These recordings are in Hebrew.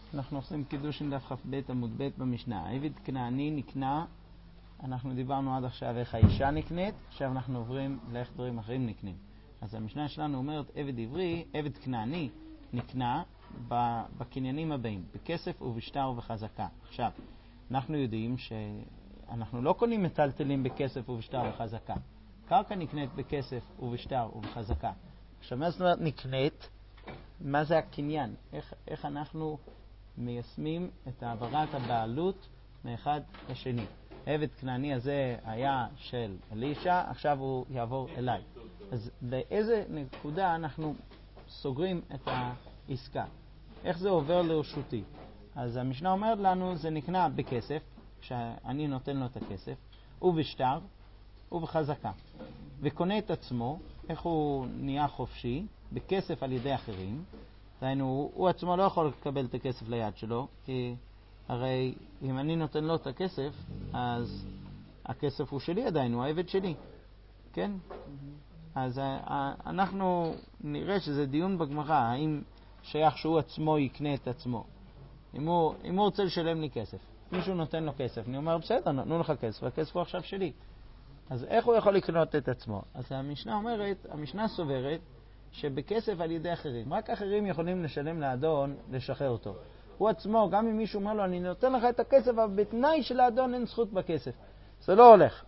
אנחנו עושים קידוש עם דף כ"ב עמוד ב' במשנה. עבד כנעני נקנה, אנחנו דיברנו עד עכשיו איך האישה נקנית, עכשיו אנחנו עוברים לאיך דברים אחרים נקנים. אז המשנה שלנו אומרת עבד עברי, עבד כנעני נקנה בקניינים הבאים, בכסף ובשטר ובחזקה. עכשיו, אנחנו יודעים שאנחנו לא קונים מטלטלים בכסף ובשטר ובחזקה. קרקע נקנית בכסף ובשטר ובחזקה. עכשיו, מה זאת אומרת נקנית? מה זה הקניין? איך אנחנו מיישמים את העברת הבעלות מאחד לשני. עבד כנעני הזה היה של אלישע, עכשיו הוא יעבור אליי. אז באיזה נקודה אנחנו סוגרים את העסקה? איך זה עובר לרשותי? אז המשנה אומרת לנו, זה נקנה בכסף, שאני נותן לו את הכסף, ובשטר, ובחזקה. וקונה את עצמו, איך הוא נהיה חופשי, בכסף על ידי אחרים. דהיינו, הוא עצמו לא יכול לקבל את הכסף ליד שלו, כי הרי אם אני נותן לו את הכסף, אז הכסף הוא שלי עדיין, הוא העבד שלי. כן? אז אנחנו נראה שזה דיון בגמרא, האם שייך שהוא עצמו יקנה את עצמו. אם הוא רוצה לשלם לי כסף, מישהו נותן לו כסף, אני אומר, בסדר, נתנו לך כסף, והכסף הוא עכשיו שלי. אז איך הוא יכול לקנות את עצמו? אז המשנה אומרת, המשנה סוברת, שבכסף על ידי אחרים. רק אחרים יכולים לשלם לאדון, לשחרר אותו. הוא עצמו, גם אם מישהו אומר לו, אני נותן לך את הכסף, אבל בתנאי שלאדון אין זכות בכסף. זה לא הולך.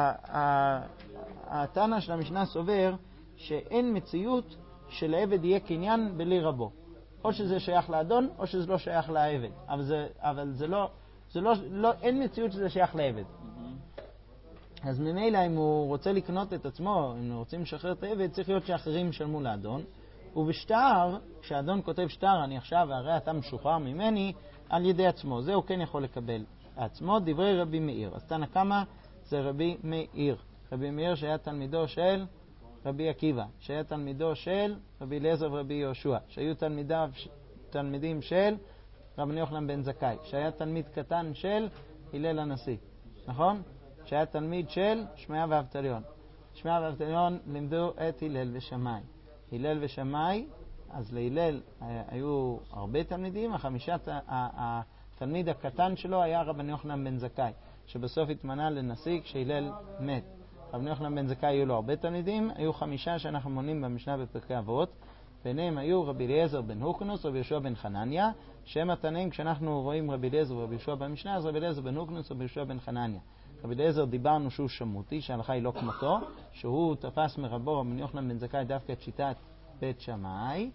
הטענה של המשנה סובר, שאין מציאות שלעבד יהיה קניין בלי רבו. או שזה שייך לאדון, או שזה לא שייך לעבד. אבל זה לא, אין מציאות שזה שייך לעבד. אז ממילא אם הוא רוצה לקנות את עצמו, אם הוא רוצים לשחרר את העבד, צריך להיות שאחרים ישלמו לאדון. ובשטר, כשאדון כותב שטר, אני עכשיו, הרי אתה משוחרר ממני, על ידי עצמו. זה הוא כן יכול לקבל עצמו. דברי רבי מאיר. אז תנא קמא זה רבי מאיר. רבי מאיר שהיה תלמידו של רבי עקיבא, שהיה תלמידו של רבי אליעזר ורבי יהושע, שהיו תלמידים של רבן יוחנן בן זכאי, שהיה תלמיד קטן של הלל הנשיא. נכון? שהיה תלמיד של שמעיה ואבטליון. שמעיה ואבטליון לימדו את הלל ושמאי. הלל ושמאי, אז להלל היו הרבה תלמידים, התלמיד הקטן שלו היה רבן יוחנן בן זכאי, שבסוף התמנה לנשיא כשהלל מת. רבן יוחנן בן זכאי היו לו הרבה תלמידים, היו 5 שאנחנו מונים במשנה בפרקי אבות, ביניהם היו רבי אליעזר בן הוקנוס ורבי יהושע בן חנניה, שהם התנאים כשאנחנו רואים רבי אליעזר ורבי יהושע במשנה, אז רבי אליעזר בן הוקנוס ורבי יהושע בן חנניה. רבי אליעזר דיברנו שהוא שמותי, שההלכה היא לא כמותו, שהוא תפס מרבו רבי יוחנן בן זכאי דווקא את שיטת בית שמאי,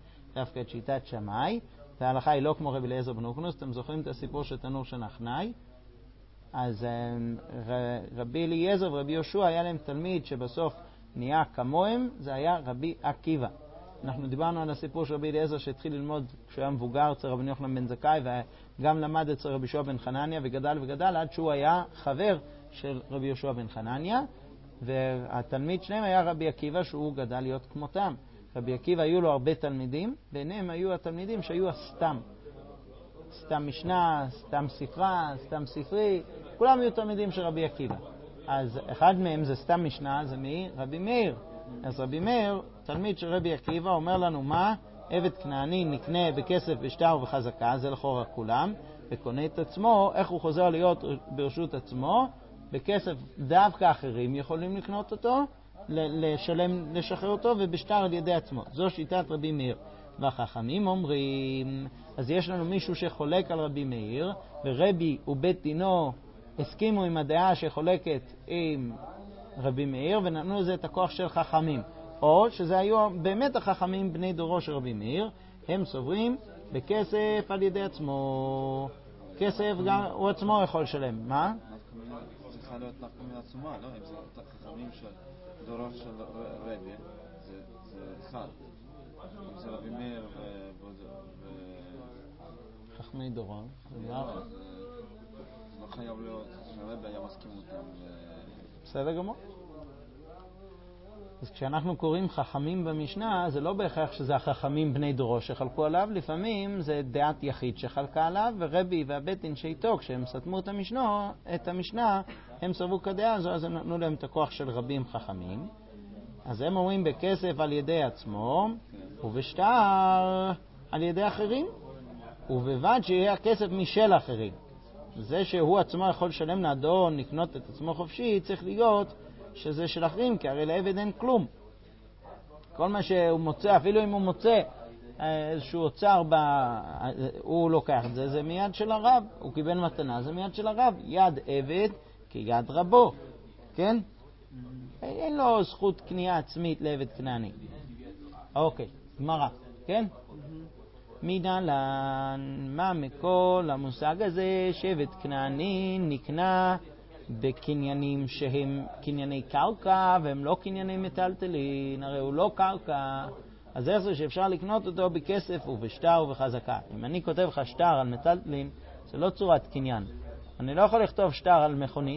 וההלכה היא לא כמו רבי אליעזר בן הוקנוס. אתם זוכרים את הסיפור של תנור של נחנאי? אז רבי אליעזר ורבי יהושע היה להם תלמיד שבסוף נהיה כמוהם, זה היה רבי עקיבא. אנחנו דיברנו על הסיפור של רבי אליעזר שהתחיל ללמוד כשהוא היה מבוגר אצל רבי יוחנן בן זכאי, וגם למד אצל רבי יהושע בן חנניה, וגדל עד שהוא היה חבר של רבי יהושע בן חנניה, והתלמיד שלהם היה רבי עקיבא שהוא גדל להיות כמותם. רבי עקיבא היו לו הרבה תלמידים, ביניהם היו התלמידים שהיו הסתם משנה, סתם ספרה, סתם ספרי, כולם היו תלמידים של רבי עקיבא. אז אחד מהם זה סתם משנה, זה רבי מאיר. אז רבי מאיר, תלמיד של רבי עקיבא, אומר לנו מה? עבד כנעני נקנה בכסף בשטר ובחזקה, זה לכאורה כולם, וקונה את עצמו, איך הוא חוזר להיות ברשות עצמו? בכסף דווקא אחרים יכולים לקנות אותו, לשחרר אותו, ובשטר על ידי עצמו. זו שיטת רבי מאיר. והחכמים אומרים, אז יש לנו מישהו שחולק על רבי מאיר, ורבי ובית דינו הסכימו עם הדעה שחולקת עם רבי מאיר, ונתנו לזה את הכוח של חכמים. או שזה היו באמת החכמים בני דורו של רבי מאיר, הם סוברים בכסף על ידי עצמו. כסף גם הוא עצמו יכול לשלם. מה? צריכה להיות נפקא עצומה, לא? אם זה חכמים של דורו של רבי, זה אחד. אם זה רבי מאיר חכמי דורו, זה לא חייב להיות שהרבי היה מסכים אותם. בסדר גמור. אז כשאנחנו קוראים חכמים במשנה, זה לא בהכרח שזה החכמים בני דורו שחלקו עליו, לפעמים זה דעת יחיד שחלקה עליו, ורבי והבית דין שאיתו, כשהם סתמו את המשנה, הם סרבו כדעה הזו, אז הם נתנו להם את הכוח של רבים חכמים. אז הם אומרים בכסף על ידי עצמו, ובשטר על ידי אחרים. ובלבד שיהיה הכסף משל אחרים. זה שהוא עצמו יכול לשלם לאדון, לקנות את עצמו חופשי, צריך להיות שזה של אחרים, כי הרי לעבד אין כלום. כל מה שהוא מוצא, אפילו אם הוא מוצא איזשהו אוצר, הוא לוקח את זה, זה מיד של הרב. הוא קיבל מתנה, זה מיד של הרב. יד עבד כיד רבו, כן? אין לו זכות קנייה עצמית לעבד כנעני. אוקיי, גמרא, כן? מדלן, מה מכל המושג הזה שעבד כנעני נקנה בקניינים שהם קנייני קרקע והם לא קנייני מטלטלין, הרי הוא לא קרקע, אז איך זה שאפשר לקנות אותו בכסף ובשטר ובחזקה? אם אני כותב לך שטר על מטלטלין, זה לא צורת קניין. אני לא יכול לכתוב שטר על מכונית.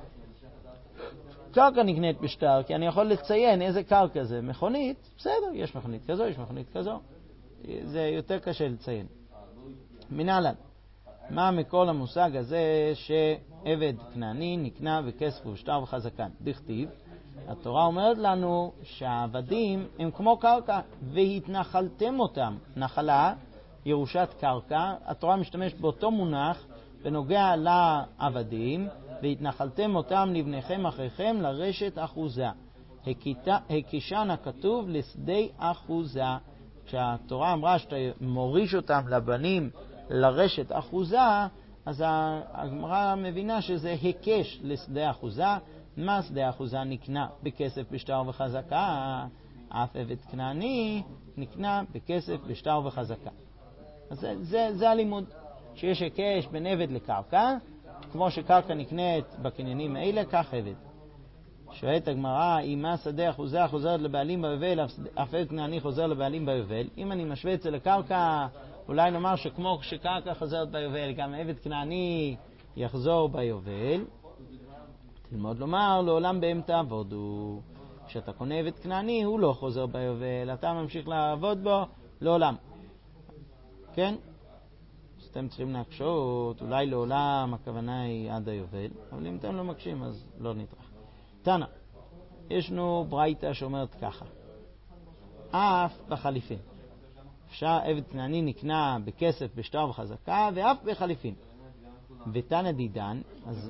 קרקע נקנית בשטר, כי אני יכול לציין איזה קרקע זה. מכונית, בסדר, יש מכונית כזו, יש מכונית כזו. זה יותר קשה לציין. מנהלן, מה מכל המושג הזה שעבד כנעני נקנה בכסף ובשטר וחזקה? דכתיב, התורה אומרת לנו שהעבדים הם כמו קרקע והתנחלתם אותם. נחלה, ירושת קרקע, התורה משתמשת באותו מונח בנוגע לעבדים, והתנחלתם אותם לבניכם אחריכם לרשת אחוזה. הקישן הכתוב לשדה אחוזה. כשהתורה אמרה שאתה מוריש אותם לבנים לרשת אחוזה, אז הגמרא מבינה שזה היקש לשדה אחוזה. מה שדה אחוזה? נקנה בכסף בשטר וחזקה. אף עבד כנעני נקנה בכסף בשטר וחזקה. אז זה הלימוד, שיש היקש בין עבד לקרקע, כמו שקרקע נקנית בקניינים האלה, כך עבד. שואלת הגמרא, אם מה שדה אחוזה חוזרת לבעלים ביובל, אף עבד כנעני חוזר לבעלים ביובל. אם אני משווה את זה לקרקע, אולי נאמר שכמו שקרקע חוזרת ביובל, גם עבד כנעני יחזור ביובל. תלמוד לומר, לעולם בהם תעבודו. כשאתה קונה עבד כנעני, הוא לא חוזר ביובל, אתה ממשיך לעבוד בו לעולם. כן? אז אתם צריכים להקשות, אולי לעולם הכוונה היא עד היובל, אבל אם אתם לא מקשים, אז לא נטרח. תנא, ישנו ברייתא שאומרת ככה, אף בחליפין. אפשר עבד כנעני נקנה בכסף בשטר וחזקה, ואף בחליפין. ותנא דידן, אז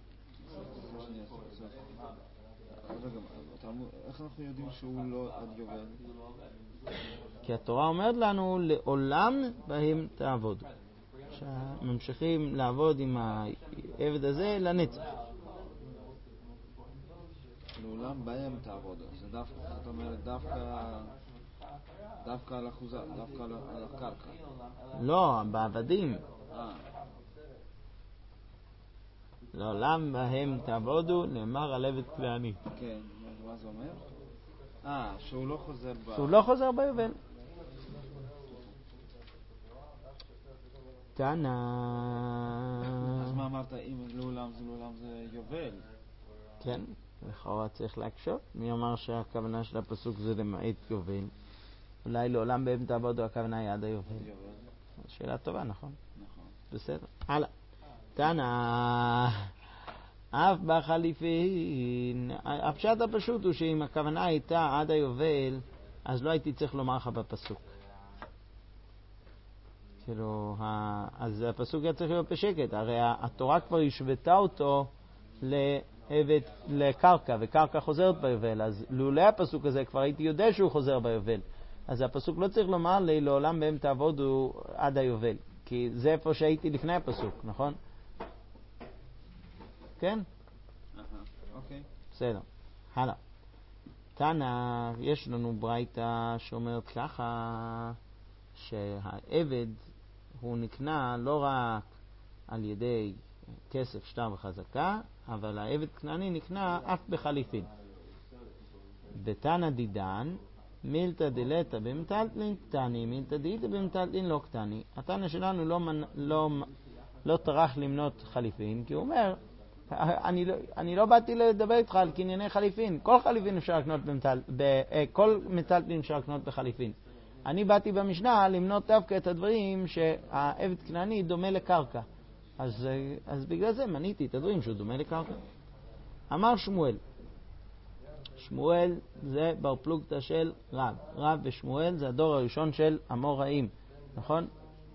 איך אנחנו יודעים שהוא לא עד יובל? כי התורה אומרת לנו לעולם בהם תעבודו. ממשיכים לעבוד עם העבד הזה לנצח. לעולם בהם תעבודו. זה דווקא, זאת אומרת, דווקא על אחוזה, דווקא על הקרקע. לא, בעבדים. לעולם בהם תעבודו, נאמר על עבד כנעני. כן, מה זה אומר? שהוא לא חוזר שהוא לא חוזר ביובל. תנא. אז מה אמרת, אם לעולם זה יובל? כן, לכאורה צריך להקשות. מי אמר שהכוונה של הפסוק זה למעט יובל? אולי לעולם בהם תעבודו הכוונה היא עד היובל. שאלה טובה, נכון? נכון. בסדר. הלאה. תנא. אף בחליפין. הפשט הפשוט הוא שאם הכוונה הייתה עד היובל, אז לא הייתי צריך לומר לך בפסוק. כאילו, אז הפסוק היה צריך להיות בשקט. הרי התורה כבר השוותה אותו לקרקע, וקרקע חוזרת ביובל. אז לולא הפסוק הזה כבר הייתי יודע שהוא חוזר ביובל. אז הפסוק לא צריך לומר לי לעולם בהם תעבודו עד היובל. כי זה איפה שהייתי לפני הפסוק, נכון? כן? אוקיי. בסדר. הלאה. תנא, יש לנו ברייתא שאומרת ככה, שהעבד הוא נקנה לא רק על ידי כסף, שטר וחזקה, אבל העבד כנעני נקנה אף בחליפין. ותנא דידן, מילתא דלתא במטלטלין קטני, מילתא דאיתא במטלטלין לא קטני. התנא שלנו לא טרח למנות חליפין, כי הוא אומר, אני לא באתי לדבר איתך על קנייני חליפין. כל חליפין אפשר לקנות כל מטלטלין אפשר לקנות בחליפין. אני באתי במשנה למנות דווקא את הדברים שהעבד כנעני דומה לקרקע. אז בגלל זה מניתי את הדברים שהוא דומה לקרקע. אמר שמואל. שמואל זה בר פלוגתא של רב. רב ושמואל זה הדור הראשון של אמוראים. נכון?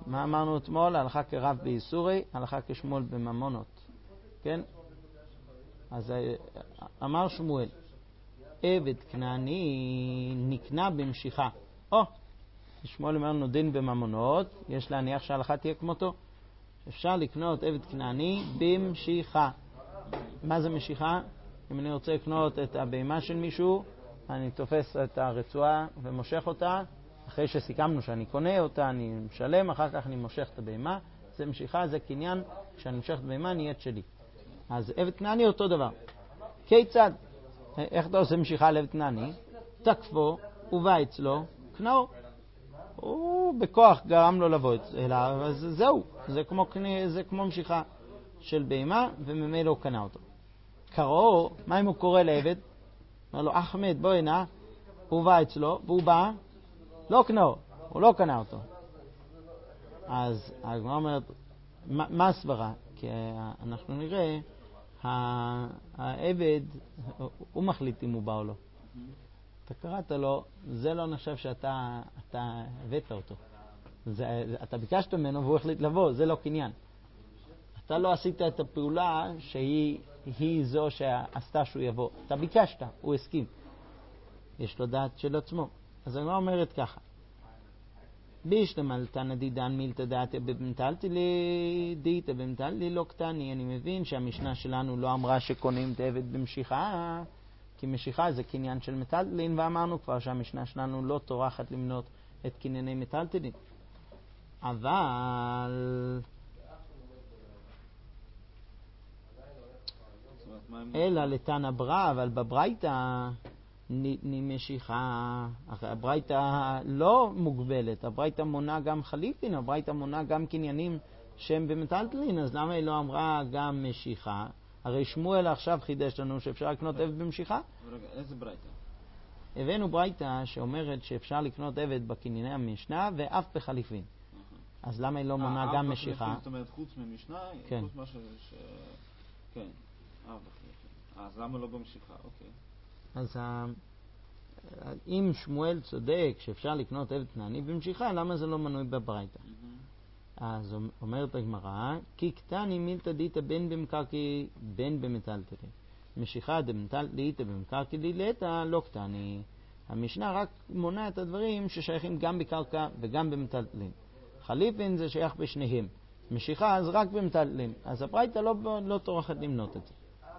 מה אמרנו אתמול? הלכה כרב באיסורי, הלכה כשמואל בממונות. כן? אז אמר שמואל, עבד כנעני נקנה במשיכה. שמואל אומר לנו דין בממונות, יש להניח שההלכה תהיה כמותו. אפשר לקנות עבד כנעני במשיכה. מה זה משיכה? אם אני רוצה לקנות את הבהמה של מישהו, אני תופס את הרצועה ומושך אותה. אחרי שסיכמנו שאני קונה אותה, אני משלם, אחר כך אני מושך את הבהמה. זה משיכה, זה קניין, כשאני מושך את הבהמה נהיית שלי. אז עבד כנעני אותו דבר. כיצד? איך אתה עושה משיכה לעבד כנעני? תקפו, ובא אצלו, קנאו. הוא בכוח גרם לו לבוא אליו, אז זהו. זה כמו משיכה של בהמה, וממילא הוא קנה אותו. קראו, מה אם הוא קורא לעבד? אומר לו, אחמד, בוא הנה. הוא בא אצלו, והוא בא, לא קנאו, הוא לא קנה אותו. אז הגמרא אומרת, מה הסברה? כי אנחנו נראה, העבד, הוא מחליט אם הוא בא או לא. אתה קראת לו, זה לא נחשב שאתה הבאת אותו. אתה ביקשת ממנו והוא החליט לבוא, זה לא קניין. אתה לא עשית את הפעולה שהיא זו שעשתה שהוא יבוא. אתה ביקשת, הוא הסכים. יש לו דעת של עצמו. אז אני אומרת ככה, בישלמה לתנא דידן מילתא דעתיה במטלטלי דאיתא במטלטלי לא קטני. אני מבין שהמשנה שלנו לא אמרה שקונים את העבד במשיכה, כי משיכה זה קניין של מטלטלין, ואמרנו כבר שהמשנה שלנו לא טורחת למנות את קנייני מטלטלין. אבל אלא לתנא ברא, אבל בברייתא משיכה, הברייתא לא מוגבלת, הברייתא מונה גם חליפין, הברייתא מונה גם קניינים שהם במטלטלין, אז למה היא לא אמרה גם משיכה? הרי שמואל עכשיו חידש לנו שאפשר לקנות עבד במשיכה. רגע, איזה ברייתא? הבאנו ברייתא שאומרת שאפשר לקנות עבד בקנייני המשנה ואף בחליפין. אז למה היא לא מונה גם משיכה? זאת אומרת, חוץ ממשנה, כן. חוץ מה כן, בחליפין. אז למה לא במשיכה? אוקיי. אז אם שמואל צודק שאפשר לקנות עבד כנעני במשיכה, למה זה לא מנוי בברייתא? אז אומרת הגמרא, כי קטני מילתא דיתא בין במקרקעי בין במטלטלין. משיכה דמטלטליתא במקרקעי דילתא לא קטני. המשנה רק מונה את הדברים ששייכים גם בקרקע וגם במטלטלין. חליפין זה שייך בשניהם. משיכה אז רק במטלטלין. אז הברייתא לא טורחת למנות את זה.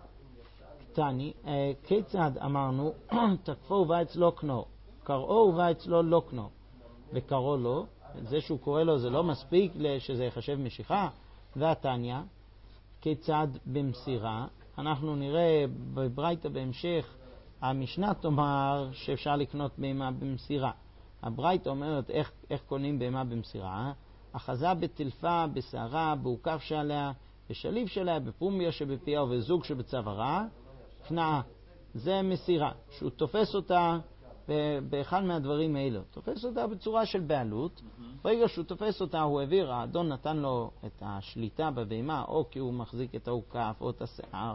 קטני, כיצד אמרנו, תקפו ובא אצלו קנו, קראו ובא אצלו לא קנו, וקראו לו, זה שהוא קורא לו זה לא מספיק שזה יחשב משיכה. והתניא, כיצד במסירה, אנחנו נראה בברייתא בהמשך, המשנה תאמר שאפשר לקנות בהמה במסירה. הברייתא אומרת איך קונים בהמה במסירה, אחזה בתלפה, בשערה, בעוקף שעליה, בשליף שעליה, בפומיה שבפיה ובזוג שבצווארה, קנאה. זה מסירה, שהוא תופס אותה באחד מהדברים האלו. תופס אותה בצורה של בעלות. ברגע שהוא תופס אותה, הוא העביר, האדון נתן לו את השליטה בבהמה, או כי הוא מחזיק את העוקף, או את השיער,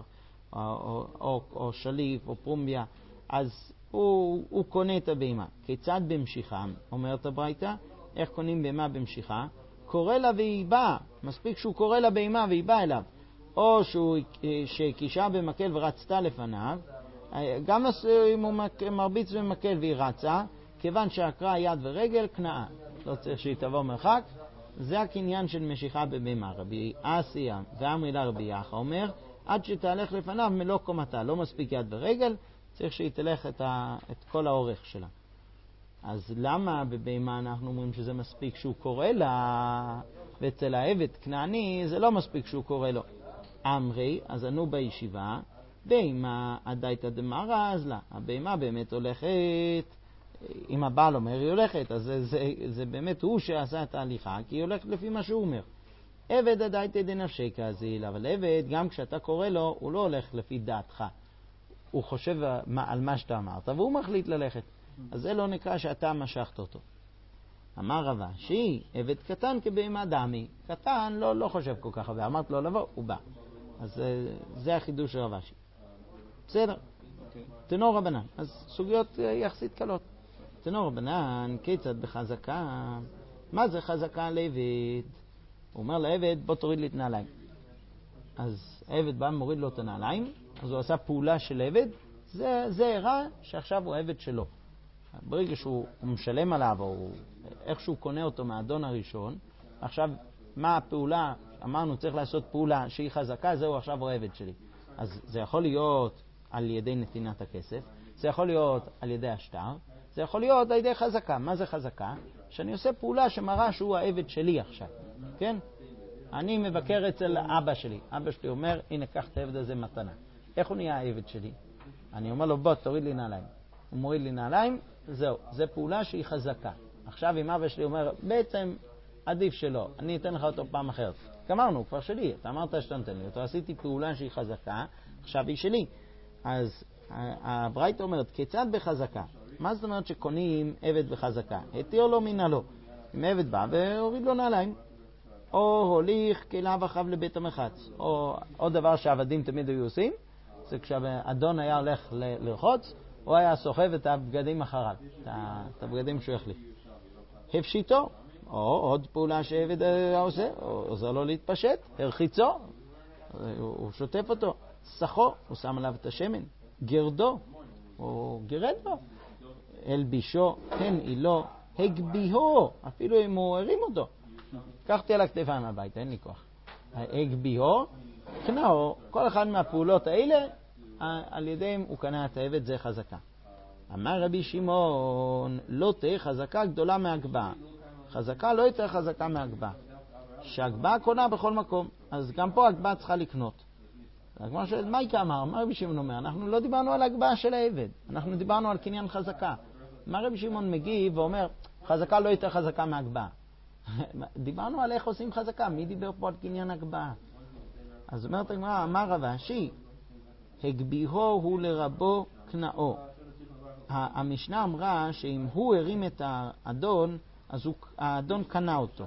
או שליף, או פומיה, אז הוא קונה את הבהמה. כיצד במשיכה? אומרת הברייתא, איך קונים בהמה במשיכה? קורא לה והיא באה. מספיק שהוא קורא לה בהמה והיא באה אליו. או שקישה במקל ורצתה לפניו, גם אם הוא מרביץ במקל והיא רצה, כיוון שהקרא יד ורגל, קנאה. לא צריך שהיא תבוא מרחק. זה הקניין של משיכה בבהמה. רבי אסיה ואמרי לה רבי יחא אומר, עד שתהלך לפניו מלוא קומתה, לא מספיק יד ורגל, צריך שהיא תלך את כל האורך שלה. אז למה בבהמה אנחנו אומרים שזה מספיק שהוא קורא לה, ואצל העבד כנעני זה לא מספיק שהוא קורא לו? אמרי, אז ענו בישיבה, בהמה עדייתא דמרא אז לה. הבהמה באמת הולכת, אם הבעל אומר היא הולכת, אז זה באמת הוא שעשה את ההליכה, כי היא הולכת לפי מה שהוא אומר. עבד עדייתא דנפשי כזיל, אבל עבד, גם כשאתה קורא לו, הוא לא הולך לפי דעתך. הוא חושב על מה שאתה אמרת, והוא מחליט ללכת. אז זה לא נקרא שאתה משכת אותו. אמר רבא, שהיא עבד קטן כבהמה דמי. קטן לא חושב כל כך הרבה. אמרת לו לבוא, הוא בא. אז זה החידוש של רבא. בסדר. תנור רבנן. אז סוגיות יחסית קלות. תנור רבנן, כיצד בחזקה מה זה חזקה על עבד? הוא אומר לעבד, בוא תוריד לי את נעליים. אז העבד בא מוריד לו את הנעליים, אז הוא עשה פעולה של עבד, זה הראה שעכשיו הוא העבד שלו. ברגע שהוא משלם עליו, או איכשהו קונה אותו מהאדון הראשון, עכשיו מה הפעולה? אמרנו צריך לעשות פעולה שהיא חזקה, זהו עכשיו הוא העבד שלי. אז זה יכול להיות על ידי נתינת הכסף, זה יכול להיות על ידי השטר, זה יכול להיות על ידי חזקה. מה זה חזקה? שאני עושה פעולה שמראה שהוא העבד שלי עכשיו, כן? אני מבקר אצל אבא שלי. אבא שלי אומר, הנה, קח את העבד הזה מתנה. איך הוא נהיה העבד שלי? אני אומר לו, בוא, תוריד לי נעליים. הוא מוריד לי נעליים, זהו. זו פעולה שהיא חזקה. עכשיו, אם אבא שלי אומר, בעצם עדיף שלא, אני אתן לך אותו פעם אחרת. גמרנו, הוא כבר שלי. אתה אמרת שאתה נותן לי אותו. עשיתי פעולה שהיא חזקה, עכשיו היא שלי. אז הברייתא אומרת, כיצד בחזקה? מה זאת אומרת שקונים עבד בחזקה? התיר לו מן הלא. אם עבד בא והוריד לו נעליים. או הוליך כליו אחריו לבית המחץ. או עוד דבר שעבדים תמיד היו עושים, זה כשהאדון היה הולך לרחוץ, הוא היה סוחב את הבגדים אחריו, את הבגדים שהוא החליף. הפשיטו, או עוד פעולה שעבד עושה, או עוזר לו להתפשט, הרחיצו, הוא שוטף אותו, סחו, הוא שם עליו את השמן, גרדו, הוא גרד לו, אלבישו, הנעילו, הגביהו, אפילו אם הוא הרים אותו. קחתי על הכתפיים הביתה, אין לי כוח. הגביהו, קנאו, כל אחד מהפעולות האלה, על ידיהם הוא קנה את העבד, זה חזקה. אמר רבי שמעון, לא תהיה חזקה גדולה מהגבעה. חזקה לא יותר חזקה מהגבעה. שהגבעה קונה בכל מקום, אז גם פה הגבעה צריכה לקנות. כמו שמייקה אמר, מה רבי שמעון אומר? אנחנו לא דיברנו על הגבעה של העבד, אנחנו דיברנו על קניין חזקה. מה רבי שמעון מגיב ואומר, חזקה לא יותר חזקה מהגבעה. דיברנו על איך עושים חזקה, מי דיבר פה על קניין הגבעה? אז אומרת הגמרא, אמר רב אשי, הגביהו הוא לרבו קנאו. המשנה אמרה שאם הוא הרים את האדון, אז האדון קנה אותו.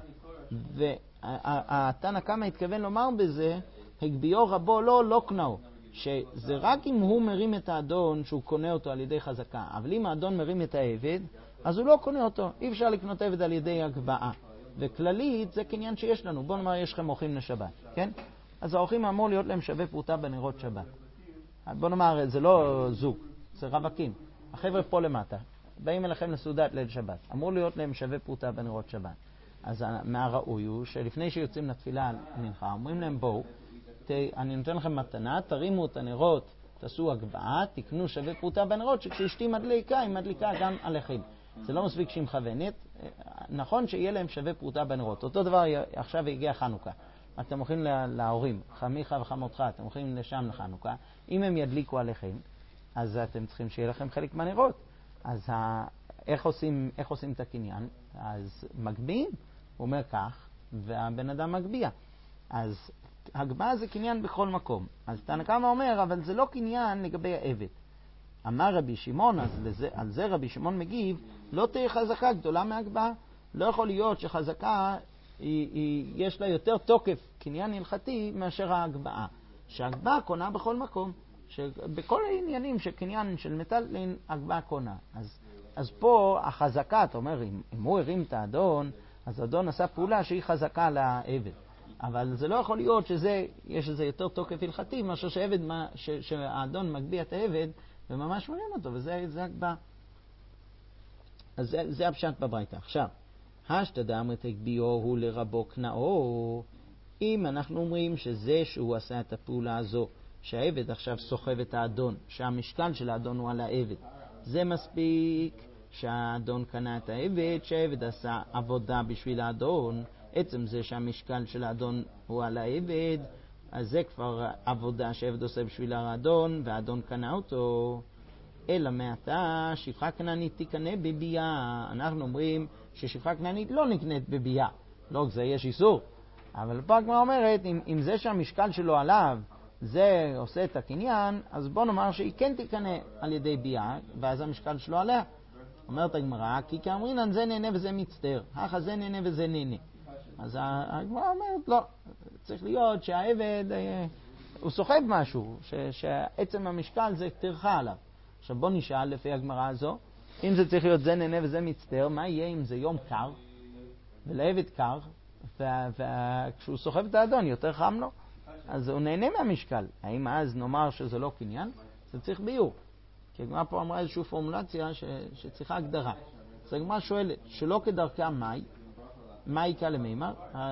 והתנא קמא התכוון לומר בזה, הגביהו רבו לא קנאו. שזה רק אם הוא מרים את האדון שהוא קונה אותו על ידי חזקה. אבל אם האדון מרים את העבד, אז הוא לא קונה אותו. אי אפשר לקנות עבד על ידי הגבעה. וכללית זה קניין שיש לנו. בוא נאמר יש לכם אורחים לשבת, כן? אז האורחים אמור להיות להם שווה פרוטה בנרות שבת. בוא נאמר, זה לא זוג, זה רווקים. החבר'ה פה למטה, באים אליכם לסעודת ליל שבת. אמור להיות להם שווה פרוטה בנרות שבת. אז מהראוי הוא שלפני שיוצאים לתפילה מנחה, אומרים להם בואו, אני נותן לכם מתנה, תרימו את הנרות, תעשו הגבעה, תקנו שווה פרוטה בנרות, שכשאשתי מדליקה, היא מדליקה גם עליכם. זה לא מספיק שהיא מכוונת, נכון שיהיה להם שווה פרוטה בנרות. אותו דבר עכשיו הגיע חנוכה. אתם הולכים להורים, חמיך וחמותך, אתם הולכים לשם לחנוכה. אם הם ידליקו עליכם, אז אתם צריכים שיהיה לכם חלק מהנרות. אז איך עושים את הקניין? אז מגביעים, הוא אומר כך, והבן אדם מגביע. אז הגבעה זה קניין בכל מקום. אז תנא קמא אומר, אבל זה לא קניין לגבי העבד. אמר רבי שמעון, אז על זה רבי שמעון מגיב, לא תהיה חזקה גדולה מהגבעה. לא יכול להיות שחזקה יש לה יותר תוקף קניין הלכתי מאשר ההגבעה. שההגבעה קונה בכל מקום. בכל העניינים של קניין של מטלטלין, הגבעה קונה. אז פה החזקה, אתה אומר, אם הוא הרים את האדון, אז האדון עשה פעולה שהיא חזקה לעבד. אבל זה לא יכול להיות שיש איזה יותר תוקף הלכתי, מאשר שהאדון מגביע את העבד וממש מרים אותו, וזה הגבעה. אז זה הפשט בברייתא. עכשיו, השתא אמרת הגביהו הוא לרבו קנאו, אם אנחנו אומרים שזה שהוא עשה את הפעולה הזו, שהעבד עכשיו סוחב את האדון, שהמשקל של האדון הוא על העבד, זה מספיק שהאדון קנה את העבד, שהעבד עשה עבודה בשביל האדון, עצם זה שהמשקל של האדון הוא על העבד, אז זה כבר עבודה שהעבד עושה בשביל האדון, והאדון קנה אותו. אלא מעתה שפחה כנענית תקנה בבייה. אנחנו אומרים ששפחה כנענית לא נקנית בבייה. לא, זה יש איסור. אבל פה הגמרא אומרת, אם זה שהמשקל שלו עליו, זה עושה את הקניין, אז בוא נאמר שהיא כן תקנה על ידי בייה, ואז המשקל שלו עליה. אומרת הגמרא, כי כאמרינן זה נהנה וזה מצטער. הכה זה נהנה וזה נהנה. אז הגמרא אומרת, לא, צריך להיות שהעבד, הוא סוחב משהו, שעצם המשקל זה טרחה עליו. עכשיו בוא נשאל לפי הגמרא הזו, אם זה צריך להיות זה נהנה וזה מצטער, מה יהיה אם זה יום קר? ולעבד קר, וכשהוא סוחב את האדון יותר חם לו, אז הוא נהנה מהמשקל. האם אז נאמר שזה לא קניין? זה צריך ביור. כי הגמרא פה אמרה איזושהי פורמולציה שצריכה הגדרה. אז הגמרא שואלת, שלא כדרכה מה יקה למימר?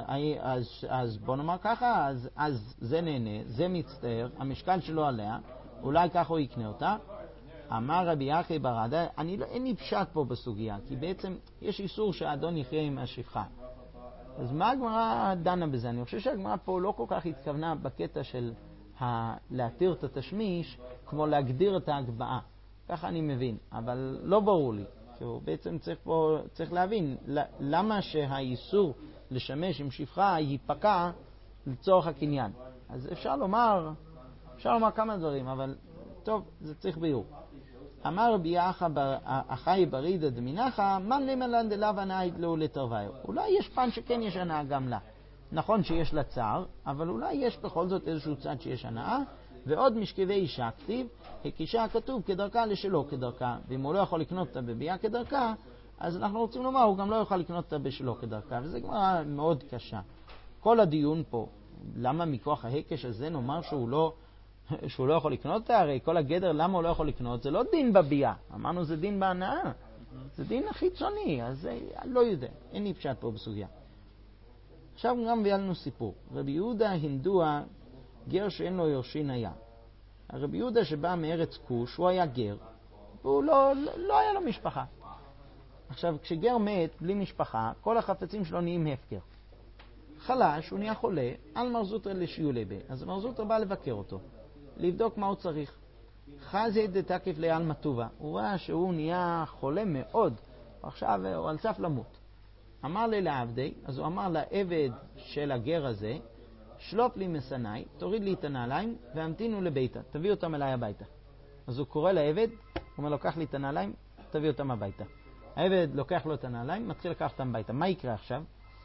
אז בוא נאמר ככה, אז זה נהנה, זה מצטער, המשקל שלו עליה, אולי ככה הוא יקנה אותה. אמר רבי יחי ברדה, אין לי פשט פה בסוגיה, כי בעצם יש איסור שהאדון יחיה עם השפחה. אז מה הגמרא דנה בזה? אני חושב שהגמרא פה לא כל כך התכוונה בקטע של להתיר את התשמיש, כמו להגדיר את ההגבעה. ככה אני מבין, אבל לא ברור לי. בעצם צריך להבין למה שהאיסור לשמש עם שפחה ייפקע לצורך הקניין. אז אפשר לומר כמה דברים, אבל טוב, זה צריך ביור. אמר רבי יחא אחי ברידא דמינחה, מן למלן דלאו הנאה לו לתרוויו. אולי יש פן שכן יש הנאה גם לה. נכון שיש לה צער, אבל אולי יש בכל זאת איזשהו צד שיש הנאה, ועוד משכבי אישה כתיב, הקישה כתוב כדרכה לשלו כדרכה, ואם הוא לא יכול לקנות אותה בביאה כדרכה, אז אנחנו רוצים לומר, הוא גם לא יכול לקנות אותה בשלו כדרכה, וזה גמרא מאוד קשה. כל הדיון פה, למה מכוח ההיקש הזה נאמר שהוא לא יכול לקנות אותה? הרי כל הגדר למה הוא לא יכול לקנות, זה לא דין בביאה, אמרנו זה דין בהנאה, זה דין חיצוני, אז לא יודע, אין לי פשט פה בסוגיה. עכשיו גם מביא לנו סיפור. רבי יהודה הינדוע, גר שאין לו יורשין היה. הרבי יהודה שבא מארץ כוש, הוא היה גר, והוא לא היה לו משפחה. עכשיו, כשגר מת בלי משפחה, כל החפצים שלו נהיים הפקר. חלש, הוא נהיה חולה, על מר זוטרא לשיולי בה. אז מר זוטרא בא לבקר אותו, לבדוק מה הוא צריך. חזי דתקיף ליעלמא טובא. הוא ראה שהוא נהיה חולה מאוד, עכשיו הוא על סף למות. אמר לי לעבדי, אז הוא אמר לעבד של הגר הזה, שלוף לי מסנאי, תוריד לי את הנעליים והמתינו לביתה, תביא אותם אליי הביתה. אז הוא קורא לעבד, הוא אומר לו, קח לי את הנעליים, תביא אותם הביתה. העבד לוקח לו את הנעליים, מתחיל לקח אותם הביתה. מה יקרה עכשיו?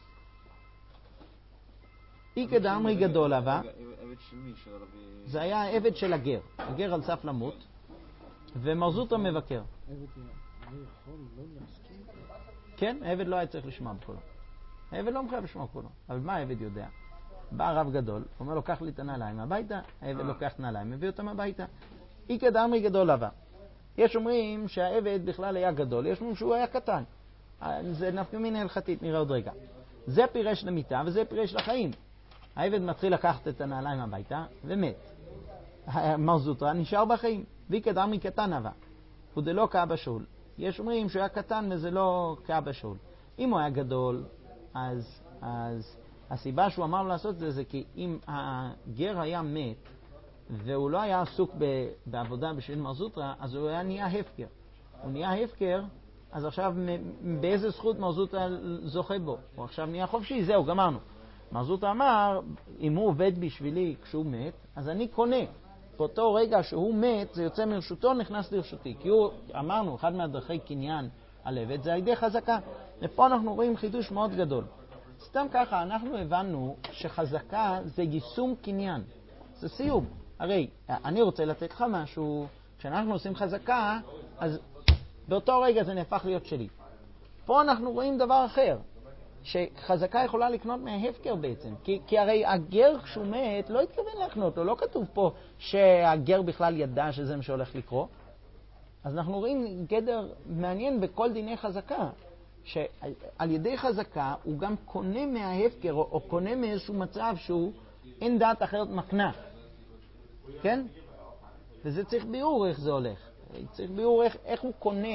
איקא דאמרי גדול אבה. עבד של מי? של רבי... זה היה עבד של הגר. הגר על סף למות, ומר זוטרא מבקר. עבד לא יכול לא להסכים? כן, העבד לא היה צריך לשמוע בקולו. העבד לא מחייב לשמוע בקולו. אבל מה העבד יודע? בא רב גדול, אומר לו, קח לי את הנעליים הביתה, העבד לוקח את הנעליים, מביא אותם הביתה. איקא דאמרי גדול אבה. יש אומרים שהעבד בכלל היה גדול, יש אומרים שהוא היה קטן. זה נפקא מינה הלכתית, נראה עוד רגע. זה פירש למיטה וזה פירש לחיים. העבד מתחיל לקחת את הנעליים הביתה ומת. מר זוטרא נשאר בחיים. ואיקא דאמרי קטן אבה. ודלא כאבא שאול. יש אומרים שהוא היה קטן וזה לא כאבא שאול. אם הוא היה גדול, אז הסיבה שהוא אמר לו לעשות זה כי אם הגר היה מת והוא לא היה עסוק בעבודה בשביל מר זוטרא, אז הוא היה נהיה הפקר. הוא נהיה הפקר, אז עכשיו באיזה זכות מר זוטרא זוכה בו? הוא עכשיו נהיה חופשי, זהו, גמרנו. מר זוטרא אמר, אם הוא עובד בשבילי כשהוא מת, אז אני קונה. באותו רגע שהוא מת, זה יוצא מרשותו, נכנס לרשותי. כי הוא, אמרנו, אחד מהדרכי קניין על עבד, זה הידי חזקה. ופה אנחנו רואים חידוש מאוד גדול. סתם ככה, אנחנו הבנו שחזקה זה יישום קניין. זה סיום. הרי, אני רוצה לתת לך משהו, כשאנחנו עושים חזקה, אז באותו רגע זה נהפך להיות שלי. פה אנחנו רואים דבר אחר, שחזקה יכולה לקנות מההפקר בעצם. כי הרי הגר כשהוא מת לא התכוון לקנות לו, לא כתוב פה שהגר בכלל ידע שזה מה שהולך לקרות. אז אנחנו רואים גדר מעניין בכל דיני חזקה, שעל ידי חזקה הוא גם קונה מההפקר, או קונה מאיזשהו מצב שהוא אין דעת אחרת מקנה. כן? וזה צריך ביאור איך זה הולך. צריך ביאור איך הוא קונה,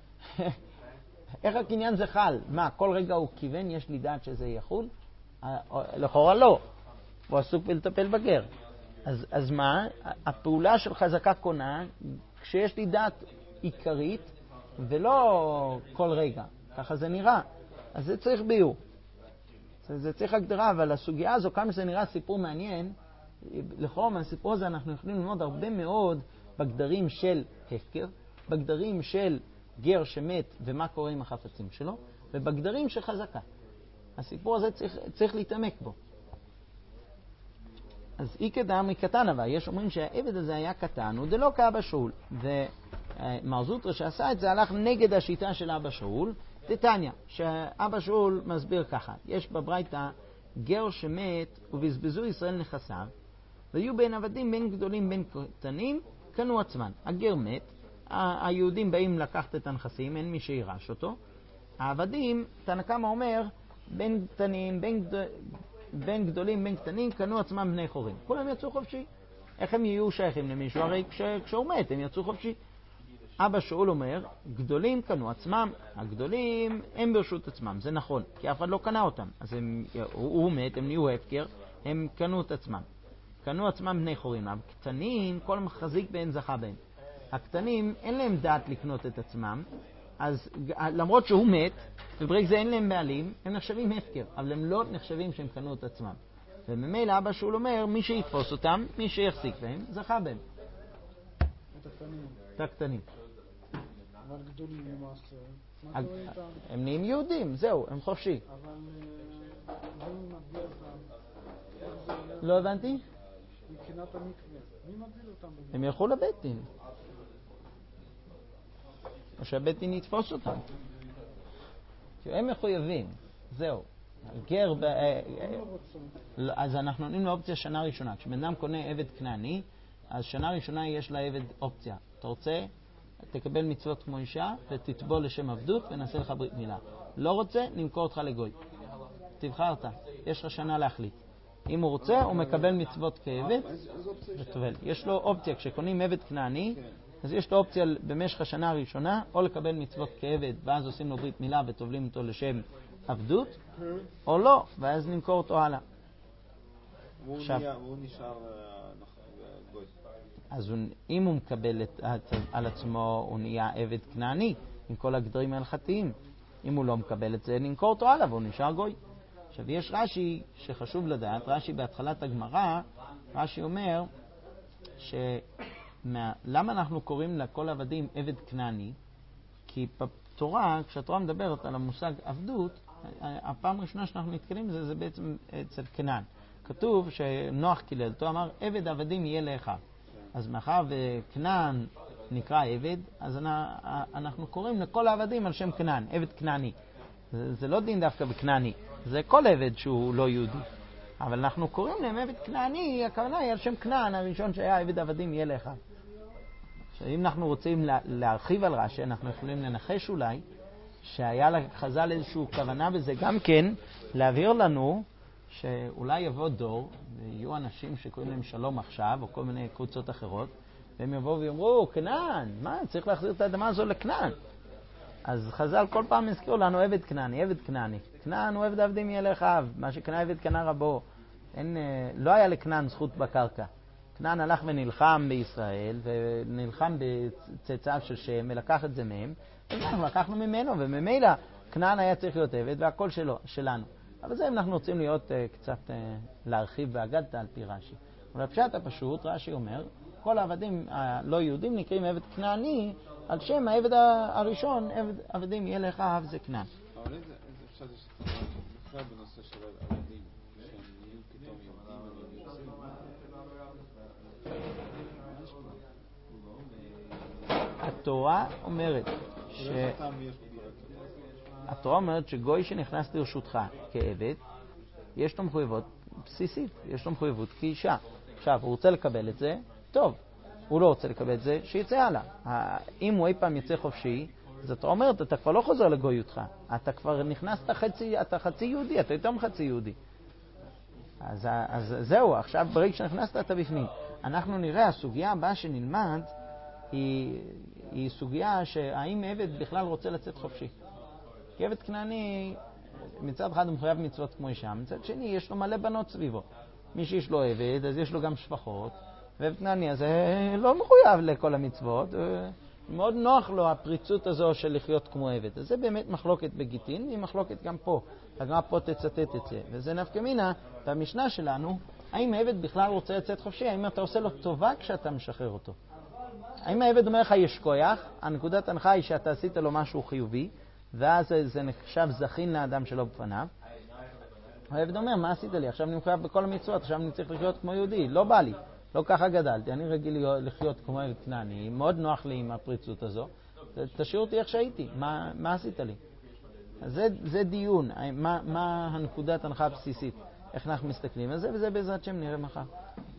איך הקניין זה חל. מה, כל רגע הוא כיוון, יש לי דעת שזה יחול? לכאורה לא. הוא עסוק בלטפל בגר. אז מה? הפעולה של חזקה קונה, כשיש לי דעת עיקרית, ולא כל רגע. ככה זה נראה. אז זה צריך ביאור. זה צריך הגדרה, אבל הסוגיה הזו, כמה שזה נראה סיפור מעניין, לכאורה מהסיפור הזה אנחנו יכולים ללמוד הרבה מאוד בגדרים של הפקר, בגדרים של גר שמת ומה קורה עם החפצים שלו, ובגדרים של חזקה. הסיפור הזה צריך להתעמק בו. אז איקא דאמרי קטן, אבל יש אומרים שהעבד הזה היה קטן, הוא דלא כאבא שאול. מר זוטרא שעשה את זה הלך נגד השיטה של אבא שאול. תתניא, שאבא שאול מסביר ככה, יש בברייתא גר שמת ובזבזו ישראל נכסיו, והיו בין עבדים בין גדולים בין קטנים, קנו עצמן. הגר מת, היהודים באים לקחת את הנכסים, אין מי שירש אותו. העבדים, תנא קמא אומר, בין קטנים, בין גדולים בין קטנים, קנו עצמם בני חורין. כולם יצאו חופשי. איך הם יהיו שייכים למישהו? הרי כשהוא מת הם יצאו חופשי. אבא שאול אומר, גדולים קנו עצמם, הגדולים הם ברשות עצמם. זה נכון, כי אף אחד לא קנה אותם. אז הוא מת, הם נהיו הפקר, הם קנו את עצמם. קנו עצמם בני חורין. הקטנים, כל מחזיק בהן זכה בהן. הקטנים אין להם דעת לקנות את עצמם, אז למרות שהוא מת, וברגע זה אין להם בעלים, הם נחשבים הפקר, אבל הם לא נחשבים שהם קנו את עצמם. וממילא אבא שאול אומר, מי שיתפוס אותם, מי שיחזיק בהם, זכה בהם. את הקטנים. את הקטנים. אבל גדולים למעשה. מה קורה איתם? הם נהיים יהודים, זהו, הם חופשי. אבל מי מגביל אותם? לא הבנתי? מבחינת המקווה. מי מגביל אותם? הם ילכו לבית דין. או שהבית דין יתפוס אותם. כי הם מחויבים, זהו. גר אז אנחנו נותנים לו אופציה שנה ראשונה. כשבן אדם קונה עבד כנעני, אז שנה ראשונה יש לעבד אופציה. אתה רוצה, תקבל מצוות כמו אישה ותטבול לשם עבדות ונעשה לך ברית מילה. לא רוצה, נמכור אותך לגוי. תבחרת, יש לך שנה להחליט. אם הוא רוצה, הוא מקבל מצוות כעבד וטובל. יש לו אופציה, כשקונים עבד כנעני, אז יש לו אופציה במשך השנה הראשונה, או לקבל מצוות כעבד, ואז עושים לו ברית מילה וטובלים אותו לשם עבדות, או לא, ואז נמכור אותו הלאה. והוא נשאר גוי. אז אם הוא מקבל על עצמו, הוא נהיה עבד כנעני, עם כל הגדרים ההלכתיים. אם הוא לא מקבל את זה, נמכור אותו הלאה, והוא נשאר גוי. עכשיו, יש רש"י שחשוב לדעת, רש"י בהתחלת הגמרא, רש"י אומר למה אנחנו קוראים לכל עבדים עבד כנעני? כי בתורה, כשהתורה מדברת על המושג עבדות, הפעם הראשונה שאנחנו נתקלים בזה, זה בעצם אצל כנען. כתוב שנוח קיללתו, אמר, עבד עבדים יהיה לאחיו. אז מאחר וכנען נקרא עבד, אז אנחנו קוראים לכל העבדים על שם כנען, עבד כנעני. זה לא דין דווקא בכנעני, זה כל עבד שהוא לא יהודי. אבל אנחנו קוראים להם עבד כנעני, הכוונה היא על שם כנען הראשון שהיה עבד עבדים יהיה לאחיו. אם אנחנו רוצים להרחיב על רש"י, אנחנו יכולים לנחש אולי שהיה לחז"ל איזושהי כוונה בזה גם כן, להבהיר לנו שאולי יבוא דור ויהיו אנשים שקוראים להם שלום עכשיו או כל מיני קבוצות אחרות, והם יבואו ויאמרו, כנען, מה, צריך להחזיר את האדמה הזו לכנען. אז חז"ל כל פעם הזכירו לנו עבד כנעני, עבד כנעני. כנען הוא עבד עבדים יהיה לאחיו, מה שכנע עבד קנה רבו. לא היה לכנען זכות בקרקע. כנען הלך ונלחם בישראל, ונלחם בצאצאיו של שם, ולקח את זה מהם, ואנחנו לקחנו ממנו, וממילא כנען היה צריך להיות עבד, והכל שלנו. אבל זה אם אנחנו רוצים להיות קצת להרחיב באגדתא על פי רש"י. אבל הפשט הפשוט, רש"י אומר, כל העבדים הלא יהודים נקראים עבד כנעני, על שם העבד הראשון, עבדים יהיה לאחיו זה כנען. אבל איזה אפשר בכלל בנושא של עבדים, שהם נהיו פתאום יהודים, הם יוצאים, התורה אומרת התורה אומרת שגוי שנכנס לרשותך כעבד, יש לו מחויבות בסיסית, יש לו מחויבות כאישה. עכשיו, הוא רוצה לקבל את זה, טוב. הוא לא רוצה לקבל את זה, שיצא הלאה. אם הוא אי פעם יצא חופשי, אז אתה אומרת, אתה כבר לא חוזר לגויותך. אתה כבר נכנסת אתה חצי יהודי, אתה יותר מחצי יהודי. אז זהו, עכשיו ברגע שנכנסת אתה בפנים. אנחנו נראה, הסוגיה הבאה שנלמד היא סוגיה שהאם עבד בכלל רוצה לצאת חופשי. כי עבד כנעני, מצד אחד הוא מחויב מצוות כמו אישה, מצד שני יש לו מלא בנות סביבו. מי שיש לו עבד, אז יש לו גם שפחות, ועבד כנעני הזה לא מחויב לכל המצוות, מאוד נוח לו הפריצות הזו של לחיות כמו עבד. אז זה באמת מחלוקת בגיטין, והיא מחלוקת גם פה. הגמרא פה תצטט את זה. וזה נפקא מינה, במשנה שלנו, האם העבד בכלל רוצה לצאת חופשי? האם אתה עושה לו טובה כשאתה משחרר אותו? האם העבד אומר לך יש כוח? הנקודת הנחה היא שאתה עשית לו משהו חיובי, ואז זה נחשב זכין לאדם שלא בפניו. העבד אומר, מה עשית לי? עכשיו אני מחויב בכל המצוות, עכשיו אני צריך לחיות כמו יהודי. לא בא לי. לא ככה גדלתי, אני רגיל לחיות כמו ילד כנעני, מאוד נוח לי עם הפריצות הזו, תשאיר אותי איך שהייתי, מה עשית לי? זה דיון, מה הנקודת הנחה הבסיסית, איך אנחנו מסתכלים על זה, וזה בעזרת שם נראה מחר.